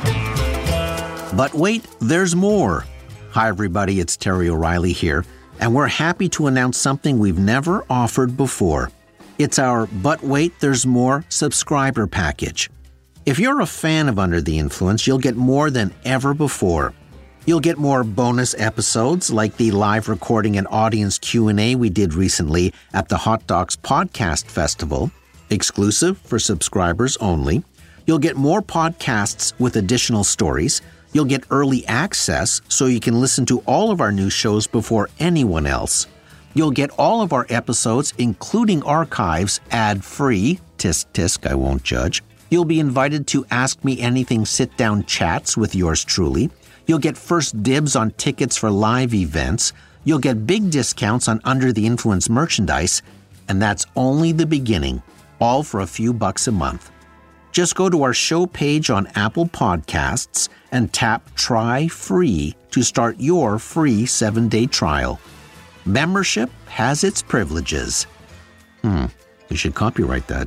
But wait, there's more. Hi, everybody. It's Terry O'Reilly here, and we're happy to announce something we've never offered before. It's our But Wait, There's More subscriber package. If you're a fan of Under the Influence, you'll get more than ever before. You'll get more bonus episodes like the live recording and audience Q&A we did recently at the Hot Docs Podcast Festival, exclusive for subscribers only. You'll get more podcasts with additional stories. You'll get early access so you can listen to all of our new shows before anyone else. You'll get all of our episodes, including archives, ad-free. Tisk, tisk, I won't judge. You'll be invited to Ask Me Anything sit-down chats with yours truly. You'll get first dibs on tickets for live events. You'll get big discounts on Under the Influence merchandise. And that's only the beginning, all for a few bucks a month. Just go to our show page on Apple Podcasts and tap Try Free to start your free 7-day trial. Membership has its privileges. You should copyright that.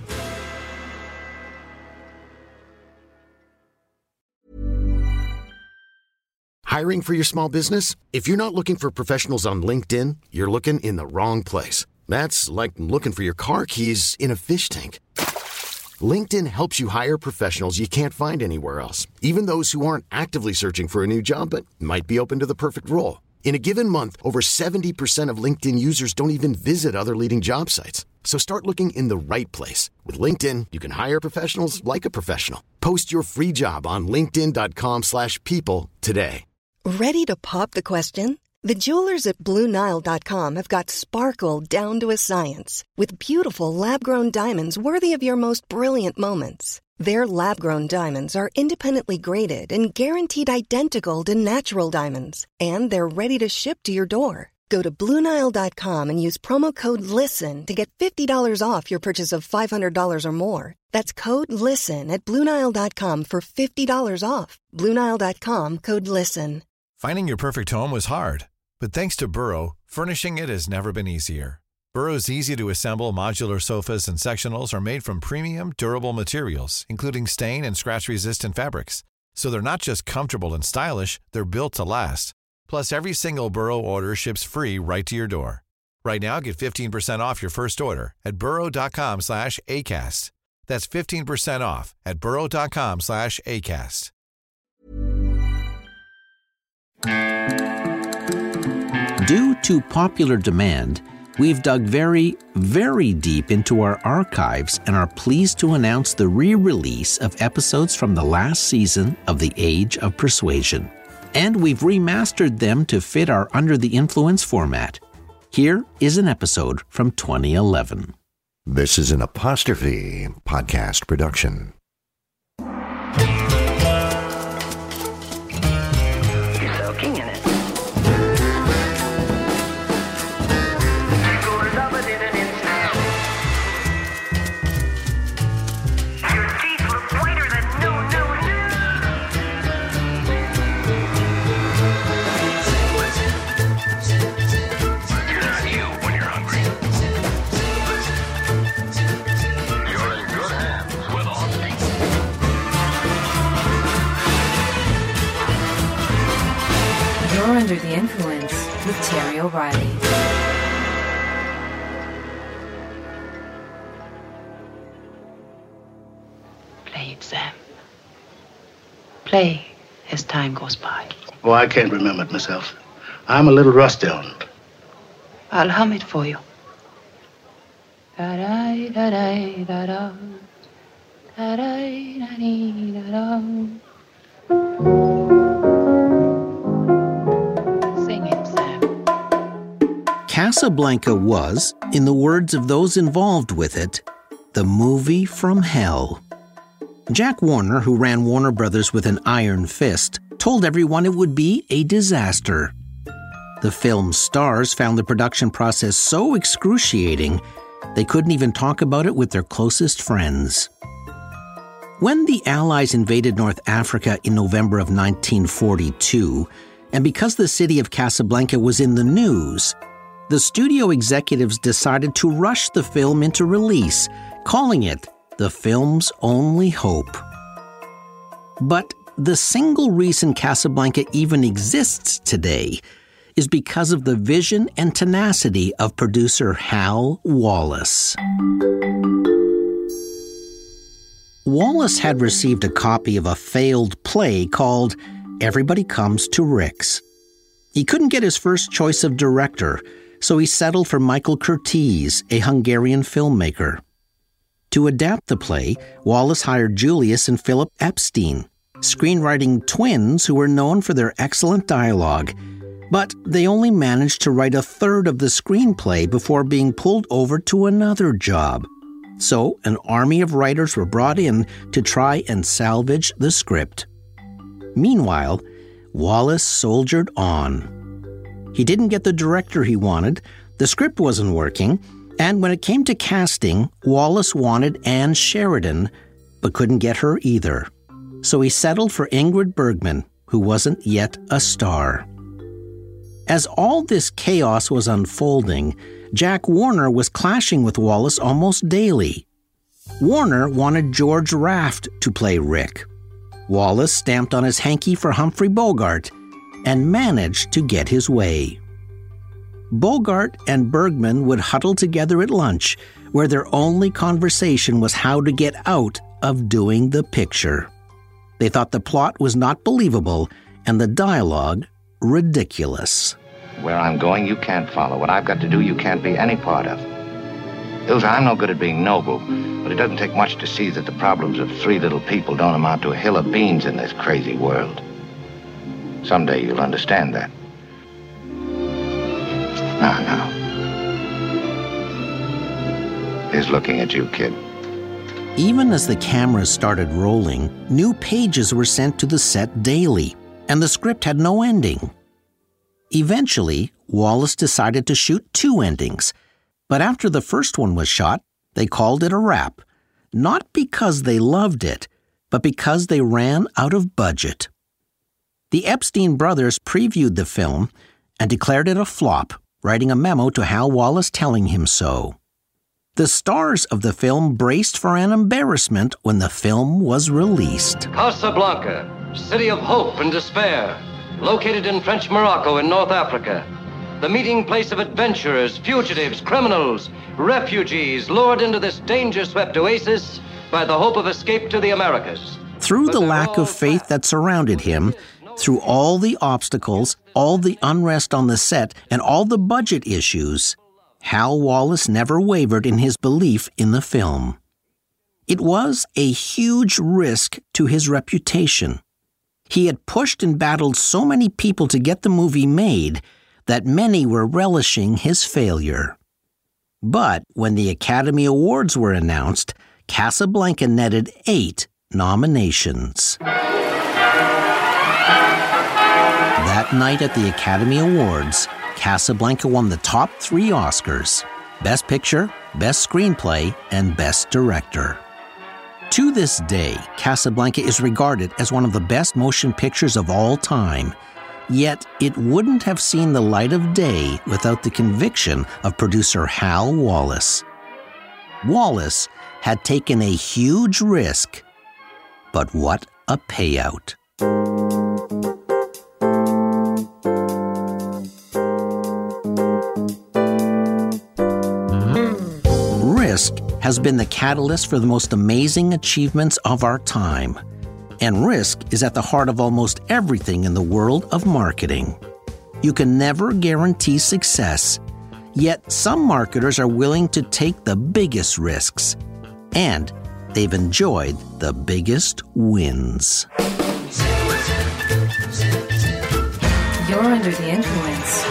Hiring for your small business? If you're not looking for professionals on LinkedIn, you're looking in the wrong place. That's like looking for your car keys in a fish tank. LinkedIn helps you hire professionals you can't find anywhere else, even those who aren't actively searching for a new job but might be open to the perfect role. In a given month, over 70% of LinkedIn users don't even visit other leading job sites. So start looking in the right place. With LinkedIn, you can hire professionals like a professional. Post your free job on linkedin.com/people today. Ready to pop the question? The jewelers at BlueNile.com have got sparkle down to a science with beautiful lab-grown diamonds worthy of your most brilliant moments. Their lab-grown diamonds are independently graded and guaranteed identical to natural diamonds, and they're ready to ship to your door. Go to BlueNile.com and use promo code LISTEN to get $50 off your purchase of $500 or more. That's code LISTEN at BlueNile.com for $50 off. BlueNile.com, code LISTEN. Finding your perfect home was hard, but thanks to Burrow, furnishing it has never been easier. Burrow's easy-to-assemble modular sofas and sectionals are made from premium, durable materials, including stain and scratch-resistant fabrics. So they're not just comfortable and stylish, they're built to last. Plus, every single Burrow order ships free right to your door. Right now, get 15% off your first order at burrow.com/ACAST. That's 15% off at burrow.com/ACAST. Due to popular demand, we've dug very, very deep into our archives and are pleased to announce the re-release of episodes from the last season of The Age of Persuasion. And we've remastered them to fit our Under the Influence format. Here is an episode from 2011. This is an Apostrophe podcast production. Soaking in it. Under the Influence with Terry O'Reilly. Play it, Sam. Play as time goes by. Oh, I can't remember it myself. I'm a little rusty on it. I'll hum it for you. Da-da-da-da-da-da. Da-da-da-da-da-da. Casablanca was, in the words of those involved with it, the movie from hell. Jack Warner, who ran Warner Brothers with an iron fist, told everyone it would be a disaster. The film's stars found the production process so excruciating, they couldn't even talk about it with their closest friends. When the Allies invaded North Africa in November of 1942, and because the city of Casablanca was in the news, the studio executives decided to rush the film into release, calling it the film's only hope. But the single reason Casablanca even exists today is because of the vision and tenacity of producer Hal Wallis. Wallis had received a copy of a failed play called Everybody Comes to Rick's. He couldn't get his first choice of director, so he settled for Michael Curtiz, a Hungarian filmmaker. To adapt the play, Wallis hired Julius and Philip Epstein, screenwriting twins who were known for their excellent dialogue. But they only managed to write a third of the screenplay before being pulled over to another job. So an army of writers were brought in to try and salvage the script. Meanwhile, Wallis soldiered on. He didn't get the director he wanted, the script wasn't working, and when it came to casting, Wallis wanted Anne Sheridan, but couldn't get her either. So he settled for Ingrid Bergman, who wasn't yet a star. As all this chaos was unfolding, Jack Warner was clashing with Wallis almost daily. Warner wanted George Raft to play Rick. Wallis stamped on his hanky for Humphrey Bogart and managed to get his way. Bogart and Bergman would huddle together at lunch, where their only conversation was how to get out of doing the picture. They thought the plot was not believable and the dialogue ridiculous. Where I'm going, you can't follow. What I've got to do, you can't be any part of. Ilsa, I'm no good at being noble, but it doesn't take much to see that the problems of three little people don't amount to a hill of beans in this crazy world. Someday you'll understand that. Now. He's looking at you, kid. Even as the cameras started rolling, new pages were sent to the set daily, and the script had no ending. Eventually, Wallis decided to shoot 2 endings, but after the first one was shot, they called it a wrap, not because they loved it, but because they ran out of budget. The Epstein brothers previewed the film and declared it a flop, writing a memo to Hal Wallis telling him so. The stars of the film braced for an embarrassment when the film was released. Casablanca, city of hope and despair, located in French Morocco in North Africa. The meeting place of adventurers, fugitives, criminals, refugees lured into this danger-swept oasis by the hope of escape to the Americas. Through the lack of faith that surrounded him, through all the obstacles, all the unrest on the set, and all the budget issues, Hal Wallis never wavered in his belief in the film. It was a huge risk to his reputation. He had pushed and battled so many people to get the movie made that many were relishing his failure. But when the Academy Awards were announced, Casablanca netted 8 nominations. That night at the Academy Awards, Casablanca won the top 3 Oscars: Best Picture, Best Screenplay, and Best Director. To this day, Casablanca is regarded as one of the best motion pictures of all time. Yet, it wouldn't have seen the light of day without the conviction of producer Hal Wallis. Wallis had taken a huge risk, but what a payout. Risk has been the catalyst for the most amazing achievements of our time. And risk is at the heart of almost everything in the world of marketing. You can never guarantee success, yet some marketers are willing to take the biggest risks, and they've enjoyed the biggest wins. You're under the influence.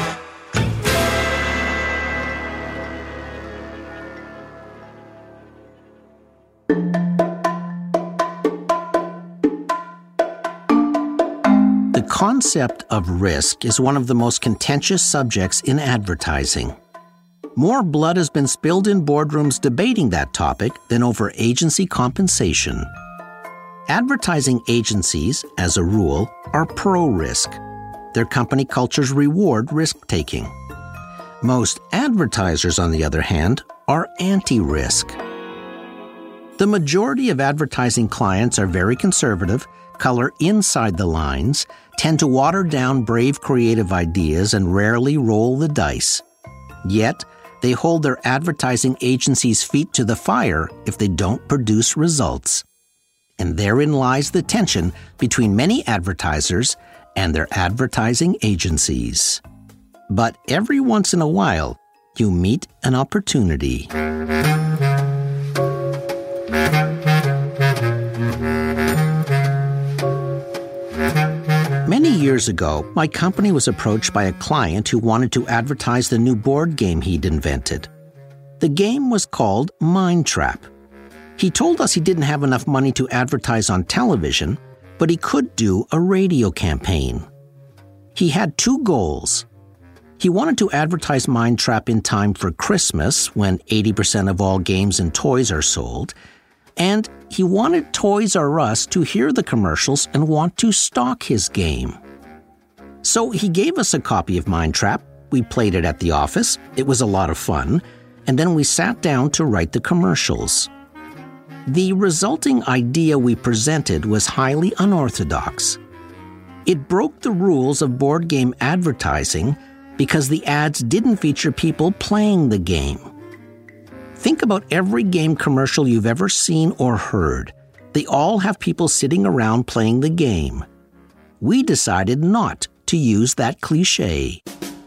The concept of risk is one of the most contentious subjects in advertising. More blood has been spilled in boardrooms debating that topic than over agency compensation. Advertising agencies, as a rule, are pro-risk. Their company cultures reward risk-taking. Most advertisers, on the other hand, are anti-risk. The majority of advertising clients are very conservative, color inside the lines, tend to water down brave creative ideas, and rarely roll the dice. Yet, they hold their advertising agency's feet to the fire if they don't produce results. And therein lies the tension between many advertisers and their advertising agencies. But every once in a while, you meet an opportunity. Many years ago, my company was approached by a client who wanted to advertise the new board game he'd invented. The game was called Mind Trap. He told us he didn't have enough money to advertise on television, but he could do a radio campaign. He had two goals. He wanted to advertise Mind Trap in time for Christmas, when 80% of all games and toys are sold, and he wanted Toys R Us to hear the commercials and want to stock his game. So he gave us a copy of Mind Trap. We played it at the office. It was a lot of fun. And then we sat down to write the commercials. The resulting idea we presented was highly unorthodox. It broke the rules of board game advertising because the ads didn't feature people playing the game. Think about every game commercial you've ever seen or heard. They all have people sitting around playing the game. We decided not to use that cliché.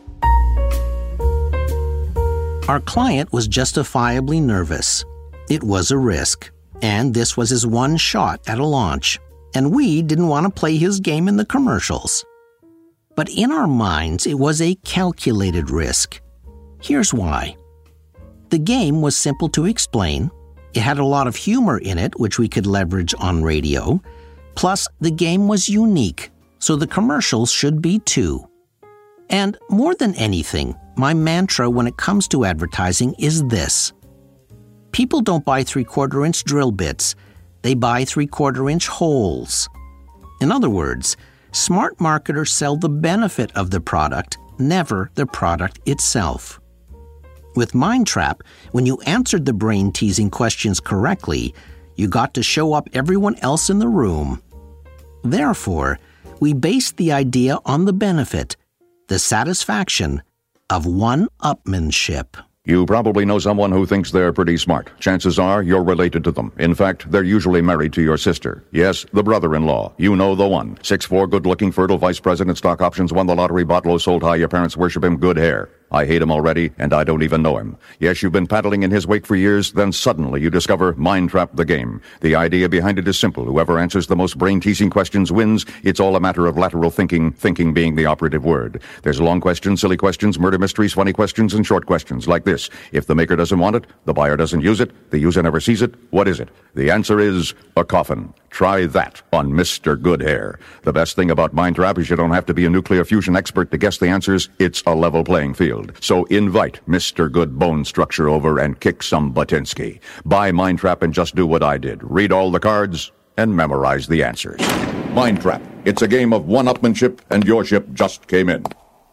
Our client was justifiably nervous. It was a risk, and this was his one shot at a launch, and we didn't want to play his game in the commercials. But in our minds, it was a calculated risk. Here's why. The game was simple to explain. It had a lot of humor in it, which we could leverage on radio. Plus, the game was unique, so the commercials should be too. And more than anything, my mantra when it comes to advertising is this. People don't buy 3/4-inch drill bits. They buy 3/4-inch holes. In other words, smart marketers sell the benefit of the product, never the product itself. With Mind Trap, when you answered the brain-teasing questions correctly, you got to show up everyone else in the room. Therefore, we based the idea on the benefit, the satisfaction of one-upmanship. You probably know someone who thinks they're pretty smart. Chances are you're related to them. In fact, they're usually married to your sister. Yes, the brother-in-law. You know the one. 6'4", good-looking, fertile vice president, stock options, won the lottery, bought low, sold high, your parents worship him, good hair. I hate him already, and I don't even know him. Yes, you've been paddling in his wake for years, then suddenly you discover Mind Trap the game. The idea behind it is simple. Whoever answers the most brain-teasing questions wins. It's all a matter of lateral thinking, thinking being the operative word. There's long questions, silly questions, murder mysteries, funny questions, and short questions like this. If the maker doesn't want it, the buyer doesn't use it, the user never sees it, what is it? The answer is a coffin. Try that on Mr. Goodhair. The best thing about Mind Trap is you don't have to be a nuclear fusion expert to guess the answers. It's a level playing field. So invite Mr. Good Bone Structure over and kick some Batinsky. Buy Mind Trap and just do what I did. Read all the cards and memorize the answers. Mind Trap. It's a game of one-upmanship, and your ship just came in.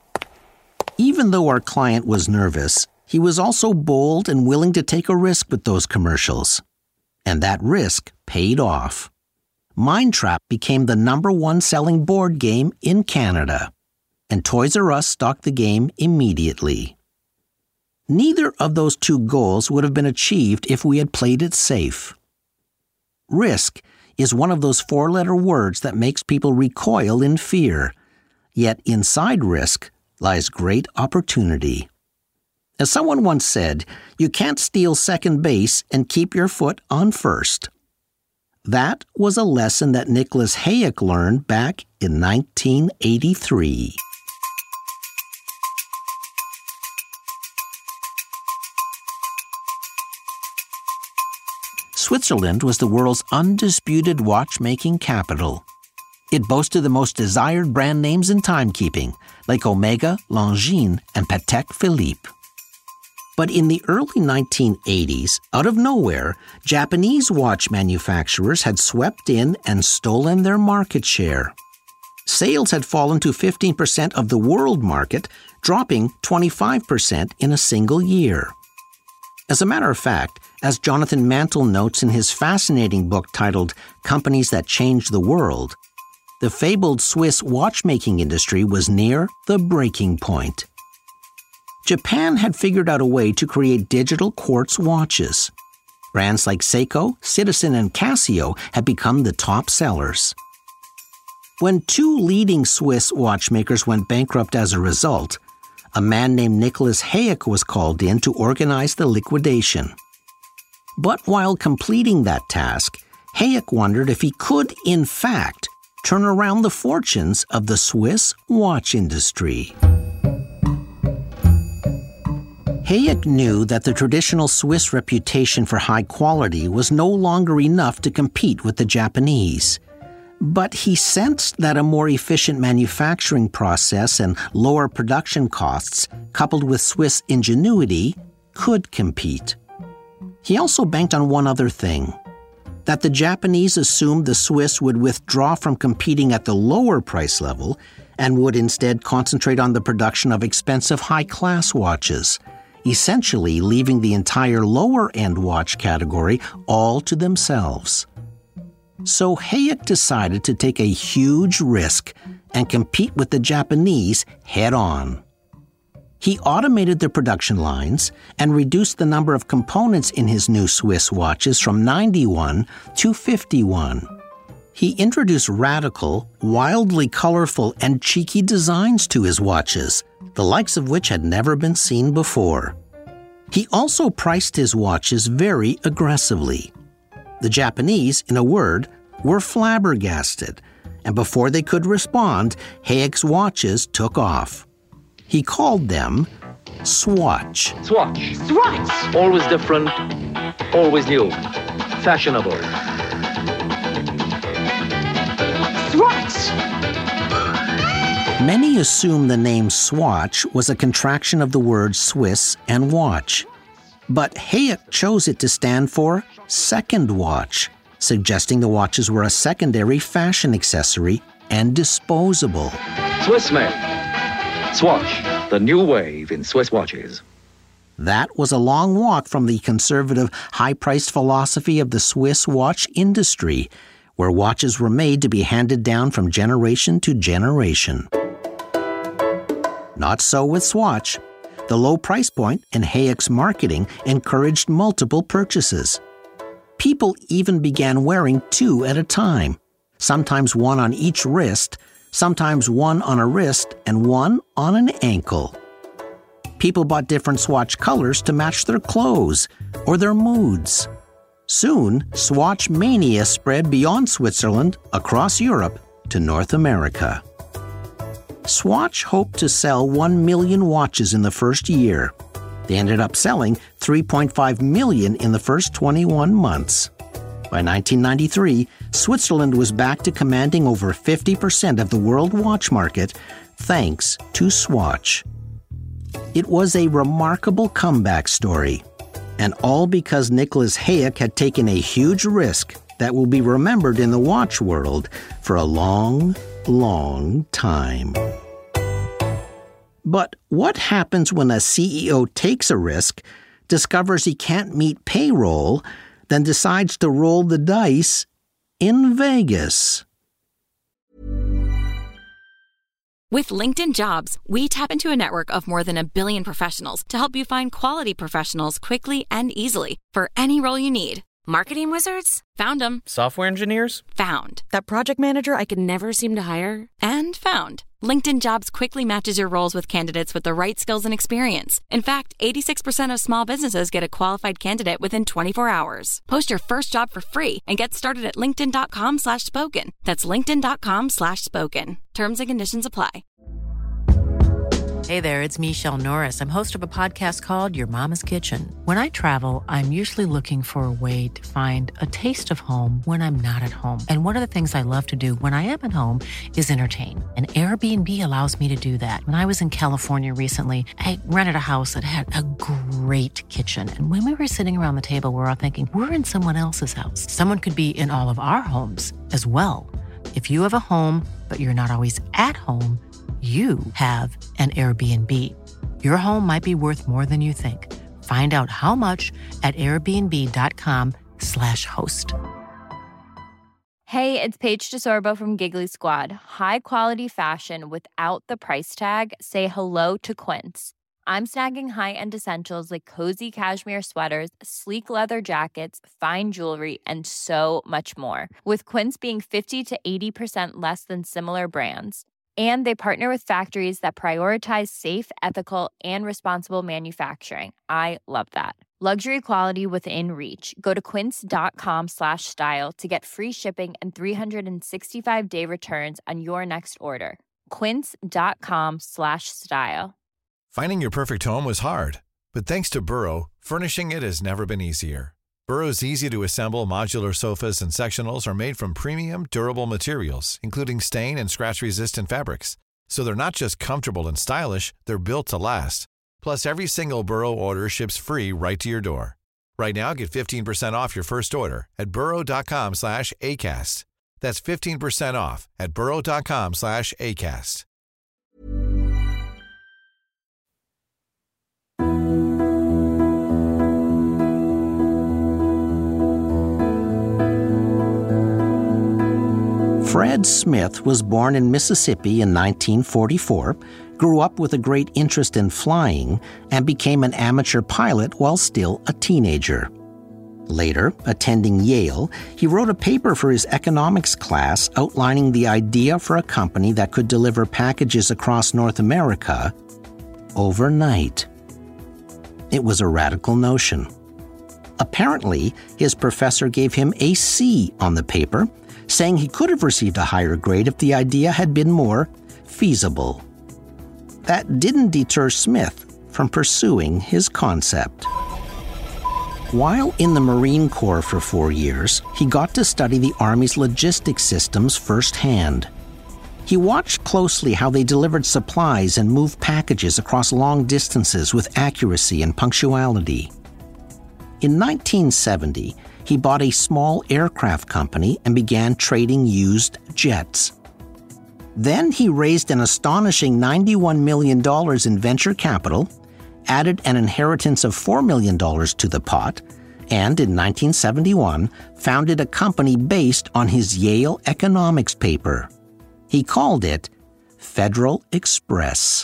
Even though our client was nervous, he was also bold and willing to take a risk with those commercials. And that risk paid off. Mind Trap became the #1 selling board game in Canada, and Toys R Us stocked the game immediately. Neither of those two goals would have been achieved if we had played it safe. Risk is one of those 4-letter words that makes people recoil in fear, yet inside risk lies great opportunity. As someone once said, you can't steal second base and keep your foot on first. That was a lesson that Nicholas Hayek learned back in 1983. Switzerland was the world's undisputed watchmaking capital. It boasted the most desired brand names in timekeeping, like Omega, Longines, and Patek Philippe. But in the early 1980s, out of nowhere, Japanese watch manufacturers had swept in and stolen their market share. Sales had fallen to 15% of the world market, dropping 25% in a single year. As a matter of fact, As Jonathan Mantle notes in his fascinating book titled Companies That Changed the World, the fabled Swiss watchmaking industry was near the breaking point. Japan had figured out a way to create digital quartz watches. Brands like Seiko, Citizen, and Casio had become the top sellers. When two leading Swiss watchmakers went bankrupt as a result, a man named Nicholas Hayek was called in to organize the liquidation. But while completing that task, Hayek wondered if he could, in fact, turn around the fortunes of the Swiss watch industry. Hayek knew that the traditional Swiss reputation for high quality was no longer enough to compete with the Japanese. But he sensed that a more efficient manufacturing process and lower production costs, coupled with Swiss ingenuity, could compete. He also banked on one other thing: that the Japanese assumed the Swiss would withdraw from competing at the lower price level and would instead concentrate on the production of expensive high-class watches, essentially leaving the entire lower-end watch category all to themselves. So Hayek decided to take a huge risk and compete with the Japanese head-on. He automated the production lines and reduced the number of components in his new Swiss watches from 91 to 51. He introduced radical, wildly colorful, and cheeky designs to his watches, the likes of which had never been seen before. He also priced his watches very aggressively. The Japanese, in a word, were flabbergasted, and before they could respond, Hayek's watches took off. He called them Swatch. Swatch. Swatch. Always different, always new, fashionable. Swatch. Many assume the name Swatch was a contraction of the words Swiss and watch. But Hayek chose it to stand for second watch, suggesting the watches were a secondary fashion accessory and disposable. Swiss made. Swatch, the new wave in Swiss watches. That was a long walk from the conservative, high-priced philosophy of the Swiss watch industry, where watches were made to be handed down from generation to generation. Not so with Swatch. The low price point and Hayek's marketing encouraged multiple purchases. People even began wearing two at a time, sometimes one on each wrist, sometimes one on a wrist and one on an ankle. People bought different Swatch colors to match their clothes or their moods. Soon, Swatch mania spread beyond Switzerland, across Europe, to North America. Swatch hoped to sell 1 million watches in the first year. They ended up selling 3.5 million in the first 21 months. By 1993, Switzerland was back to commanding over 50% of the world watch market, thanks to Swatch. It was a remarkable comeback story, and all because Nicholas Hayek had taken a huge risk that will be remembered in the watch world for a long, long time. But what happens when a CEO takes a risk, discovers he can't meet payroll, then decides to roll the dice in Vegas? With LinkedIn Jobs, we tap into a network of more than 1 billion professionals to help you find quality professionals quickly and easily for any role you need. Marketing wizards? Found them. Software engineers? Found. That project manager I could never seem to hire? And found. LinkedIn Jobs quickly matches your roles with candidates with the right skills and experience. In fact, 86% of small businesses get a qualified candidate within 24 hours. Post your first job for free and get started at linkedin.com/spoken. That's linkedin.com/spoken. Terms and conditions apply. Hey there, it's Michelle Norris. I'm host of a podcast called Your Mama's Kitchen. When I travel, I'm usually looking for a way to find a taste of home when I'm not at home. And one of the things I love to do when I am at home is entertain. And Airbnb allows me to do that. When I was in California recently, I rented a house that had a great kitchen. And when we were sitting around the table, we're all thinking, we're in someone else's house. Someone could be in all of our homes as well. If you have a home, but you're not always at home, you have an Airbnb. Your home might be worth more than you think. Find out how much at airbnb.com/host. Hey, it's Paige DeSorbo from Giggly Squad. High quality fashion without the price tag. Say hello to Quince. I'm snagging high-end essentials like cozy cashmere sweaters, sleek leather jackets, fine jewelry, and so much more. With Quince being 50 to 80% less than similar brands. And they partner with factories that prioritize safe, ethical, and responsible manufacturing. I love that. Luxury quality within reach. Go to quince.com/style to get free shipping and 365-day returns on your next order. Quince.com/style. Finding your perfect home was hard, but thanks to Burrow, furnishing it has never been easier. Burrow's easy-to-assemble modular sofas and sectionals are made from premium, durable materials, including stain and scratch-resistant fabrics. So they're not just comfortable and stylish, they're built to last. Plus, every single Burrow order ships free right to your door. Right now, get 15% off your first order at burrow.com/ACAST. That's 15% off at burrow.com/ACAST. Fred Smith was born in Mississippi in 1944, grew up with a great interest in flying, and became an amateur pilot while still a teenager. Later, attending Yale, he wrote a paper for his economics class outlining the idea for a company that could deliver packages across North America overnight. It was a radical notion. Apparently, his professor gave him a C on the paper, saying he could have received a higher grade if the idea had been more feasible. That didn't deter Smith from pursuing his concept. While in the Marine Corps for 4 years, he got to study the Army's logistics systems firsthand. He watched closely how they delivered supplies and moved packages across long distances with accuracy and punctuality. In 1970, he bought a small aircraft company and began trading used jets. Then he raised an astonishing $91 million in venture capital, added an inheritance of $4 million to the pot, and in 1971 founded a company based on his Yale economics paper. He called it Federal Express.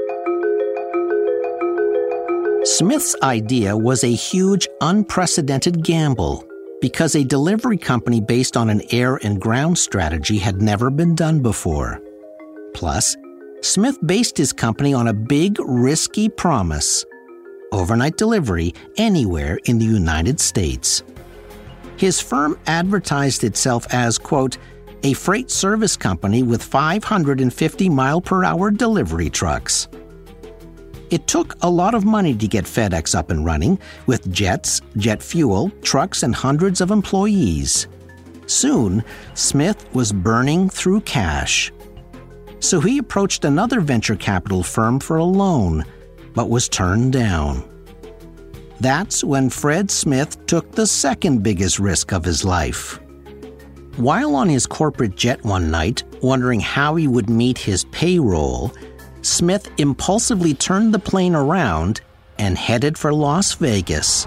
Smith's idea was a huge, unprecedented gamble because a delivery company based on an air and ground strategy had never been done before. Plus, Smith based his company on a big, risky promise: overnight delivery anywhere in the United States. His firm advertised itself as, quote, a freight service company with 550-mile-per-hour delivery trucks. It took a lot of money to get FedEx up and running, with jets, jet fuel, trucks, and hundreds of employees. Soon, Smith was burning through cash. So he approached another venture capital firm for a loan, but was turned down. That's when Fred Smith took the second biggest risk of his life. While on his corporate jet one night, wondering how he would meet his payroll, Smith impulsively turned the plane around and headed for Las Vegas.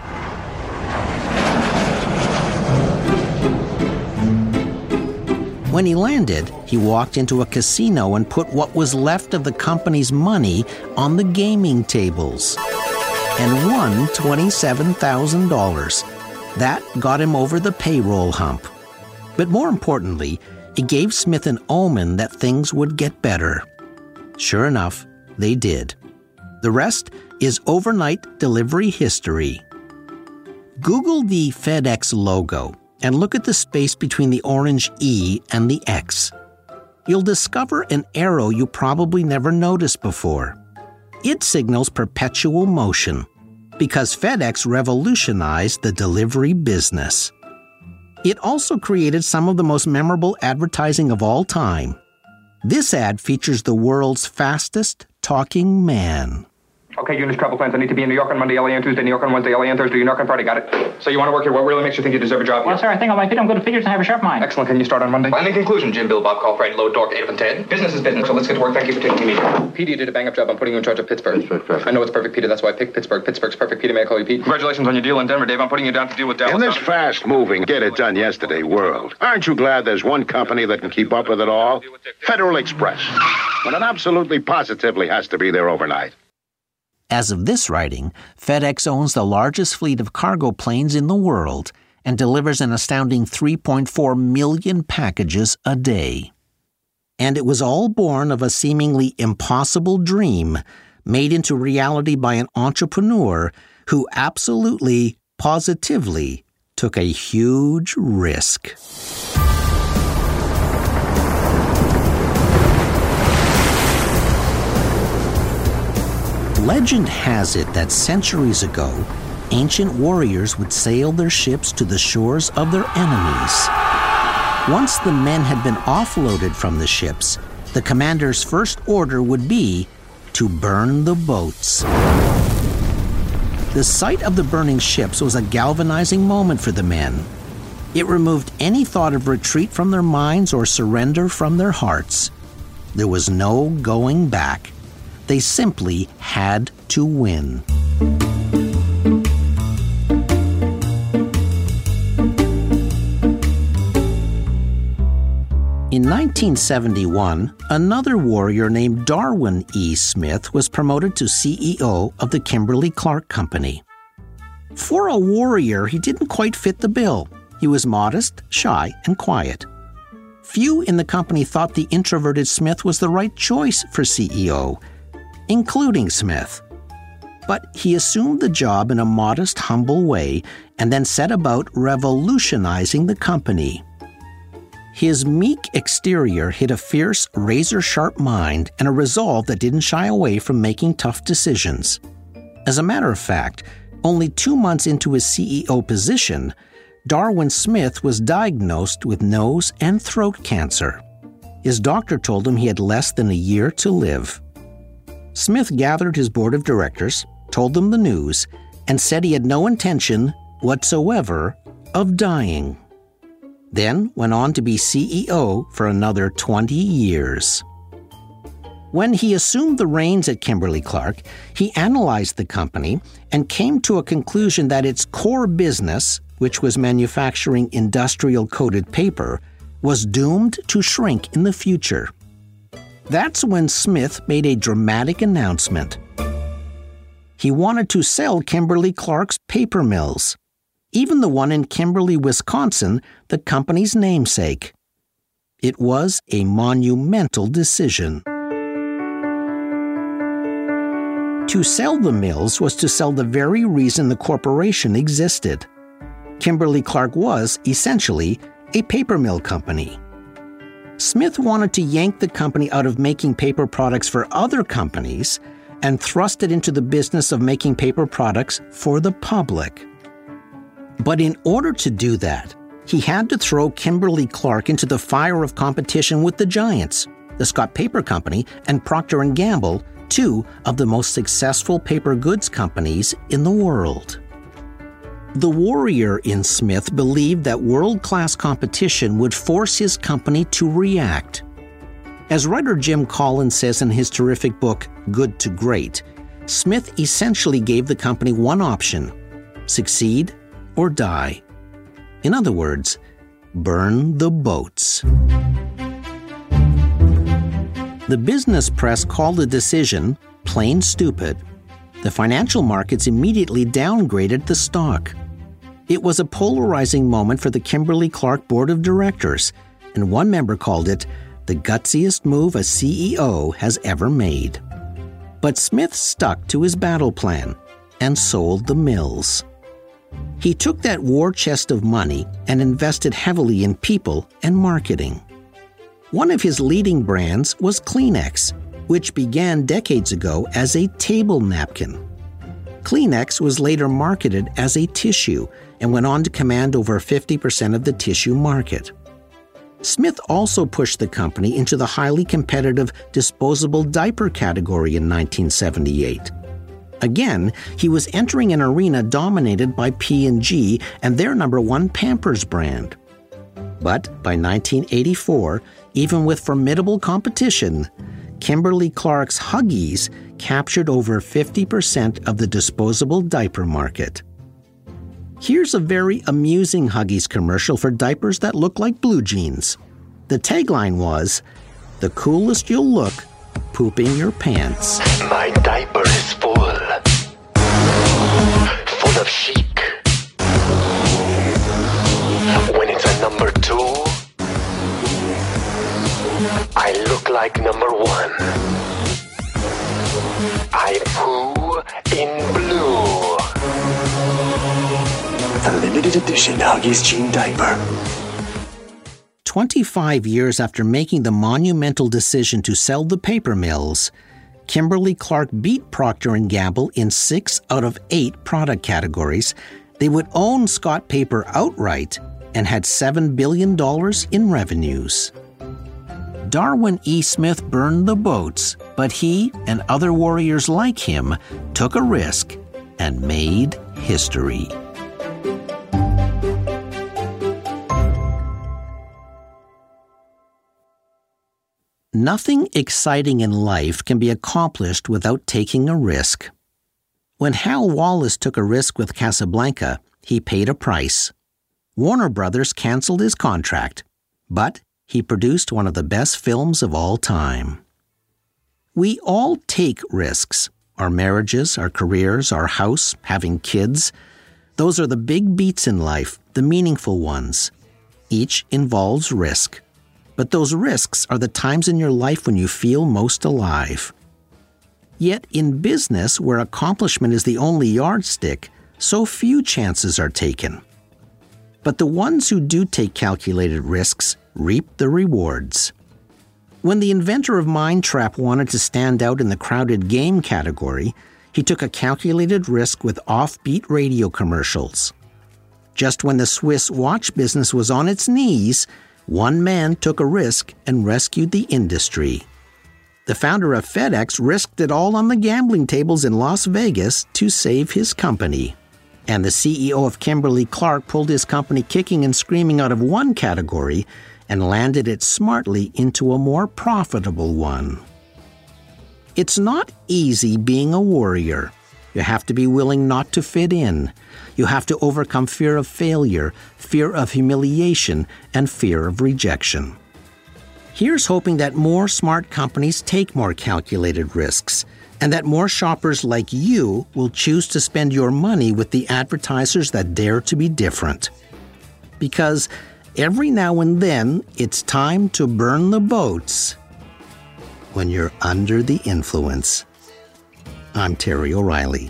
When he landed, he walked into a casino and put what was left of the company's money on the gaming tables and won $27,000. That got him over the payroll hump. But more importantly, it gave Smith an omen that things would get better. Sure enough, they did. The rest is overnight delivery history. Google the FedEx logo and look at the space between the orange E and the X. You'll discover an arrow you probably never noticed before. It signals perpetual motion because FedEx revolutionized the delivery business. It also created some of the most memorable advertising of all time. This ad features the world's fastest talking man. Okay, units, travel plans. I need to be in New York on Monday, LA on Tuesday, New York on Wednesday, LA on Thursday, New York on Friday. Got it? So you want to work here? What really makes you think you deserve a job here? Well, sir, I think on my feet I'm good at figures and have a sharp mind. Excellent. Can you start on Monday? And in conclusion, Jim, Bill, Bob, Call, Fred, Load, Dork, Adolf, and Ted. Business is business, so let's get to work. Thank you for taking me. Petey, you did a bang-up job. I'm putting you in charge of Pittsburgh. Pittsburgh, perfect. I know it's perfect, Peter. That's why I picked Pittsburgh. Pittsburgh's perfect, Peter. May I call you Pete? Congratulations on your deal in Denver, Dave. I'm putting you down to deal with Dallas. In this fast-moving, get-it-done-yesterday world, aren't you glad there's one company that can keep up with it all? Federal Express. But it absolutely positively has to be there overnight. As of this writing, FedEx owns the largest fleet of cargo planes in the world and delivers an astounding 3.4 million packages a day. And it was all born of a seemingly impossible dream made into reality by an entrepreneur who absolutely, positively took a huge risk. Legend has it that centuries ago, ancient warriors would sail their ships to the shores of their enemies. Once the men had been offloaded from the ships, the commander's first order would be to burn the boats. The sight of the burning ships was a galvanizing moment for the men. It removed any thought of retreat from their minds or surrender from their hearts. There was no going back. They simply had to win. In 1971, another warrior named Darwin E. Smith was promoted to CEO of the Kimberly-Clark Company. For a warrior, he didn't quite fit the bill. He was modest, shy, and quiet. Few in the company thought the introverted Smith was the right choice for CEO, including Smith. But he assumed the job in a modest, humble way and then set about revolutionizing the company. His meek exterior hid a fierce, razor-sharp mind and a resolve that didn't shy away from making tough decisions. As a matter of fact, only 2 months into his CEO position, Darwin Smith was diagnosed with nose and throat cancer. His doctor told him he had less than a year to live. Smith gathered his board of directors, told them the news, and said he had no intention whatsoever of dying. Then went on to be CEO for another 20 years. When he assumed the reins at Kimberly-Clark, he analyzed the company and came to a conclusion that its core business, which was manufacturing industrial-coated paper, was doomed to shrink in the future. That's when Smith made a dramatic announcement. He wanted to sell Kimberly-Clark's paper mills, even the one in Kimberly, Wisconsin, the company's namesake. It was a monumental decision. To sell the mills was to sell the very reason the corporation existed. Kimberly-Clark was, essentially, a paper mill company. Smith wanted to yank the company out of making paper products for other companies and thrust it into the business of making paper products for the public. But in order to do that, he had to throw Kimberly-Clark into the fire of competition with the giants, the Scott Paper Company and Procter & Gamble, two of the most successful paper goods companies in the world. The warrior in Smith believed that world-class competition would force his company to react. As writer Jim Collins says in his terrific book, Good to Great, Smith essentially gave the company one option: succeed or die. In other words, burn the boats. The business press called the decision plain stupid. The financial markets immediately downgraded the stock. It was a polarizing moment for the Kimberly-Clark board of directors, and one member called it the gutsiest move a CEO has ever made. But Smith stuck to his battle plan and sold the mills. He took that war chest of money and invested heavily in people and marketing. One of his leading brands was Kleenex, which began decades ago as a table napkin. Kleenex was later marketed as a tissue and went on to command over 50% of the tissue market. Smith also pushed the company into the highly competitive disposable diaper category in 1978. Again, he was entering an arena dominated by P&G and their number one Pampers brand. But by 1984, even with formidable competition, Kimberly-Clark's Huggies captured over 50% of the disposable diaper market. Here's a very amusing Huggies commercial for diapers that look like blue jeans. The tagline was, "The coolest you'll look, pooping your pants." My diaper is full of chic. When it's a number 2, I look like number 1. I poo in blue. The limited edition Huggies jean diaper. 25 years after making the monumental decision to sell the paper mills, Kimberly-Clark beat Procter & Gamble in 6 out of 8 product categories. They would own Scott Paper outright and had $7 billion in revenues. Darwin E. Smith burned the boats, but he and other warriors like him took a risk and made history. Nothing exciting in life can be accomplished without taking a risk. When Hal Wallace took a risk with Casablanca, he paid a price. Warner Brothers canceled his contract, but he produced one of the best films of all time. We all take risks. Our marriages, our careers, our house, having kids. Those are the big beats in life, the meaningful ones. Each involves risk. But those risks are the times in your life when you feel most alive. Yet in business, where accomplishment is the only yardstick, so few chances are taken. But the ones who do take calculated risks reap the rewards. When the inventor of Mind Trap wanted to stand out in the crowded game category, he took a calculated risk with offbeat radio commercials. Just when the Swiss watch business was on its knees, one man took a risk and rescued the industry. The founder of FedEx risked it all on the gambling tables in Las Vegas to save his company. And the CEO of Kimberly-Clark pulled his company kicking and screaming out of one category and landed it smartly into a more profitable one. It's not easy being a warrior. You have to be willing not to fit in. You have to overcome fear of failure, fear of humiliation, and fear of rejection. Here's hoping that more smart companies take more calculated risks, and that more shoppers like you will choose to spend your money with the advertisers that dare to be different. Because every now and then, it's time to burn the boats when you're under the influence. I'm Terry O'Reilly.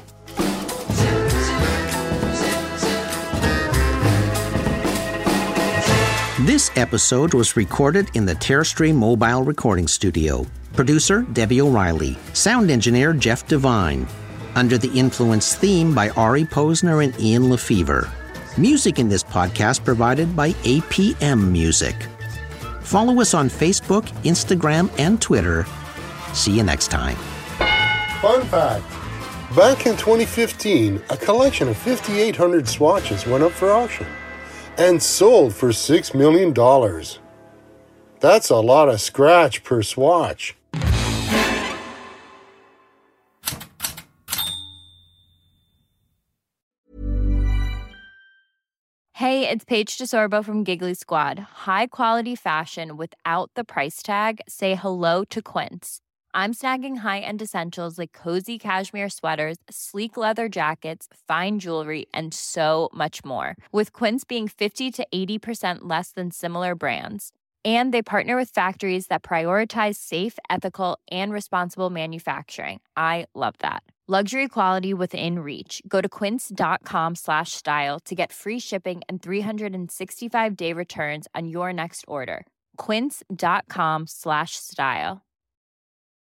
This episode was recorded in the Terrestream Mobile Recording Studio. Producer, Debbie O'Reilly. Sound engineer, Jeff Devine. Under the Influence theme by Ari Posner and Ian Lefevre. Music in this podcast provided by APM Music. Follow us on Facebook, Instagram, and Twitter. See you next time. Fun fact. Back in 2015, a collection of 5,800 swatches went up for auction and sold for $6 million. That's a lot of scratch per swatch. Hey, it's Paige DeSorbo from Giggly Squad. High quality fashion without the price tag. Say hello to Quince. I'm snagging high-end essentials like cozy cashmere sweaters, sleek leather jackets, fine jewelry, and so much more. With Quince being 50 to 80% less than similar brands. And they partner with factories that prioritize safe, ethical, and responsible manufacturing. I love that. Luxury quality within reach. Go to quince.com/style to get free shipping and 365-day returns on your next order. Quince.com/style.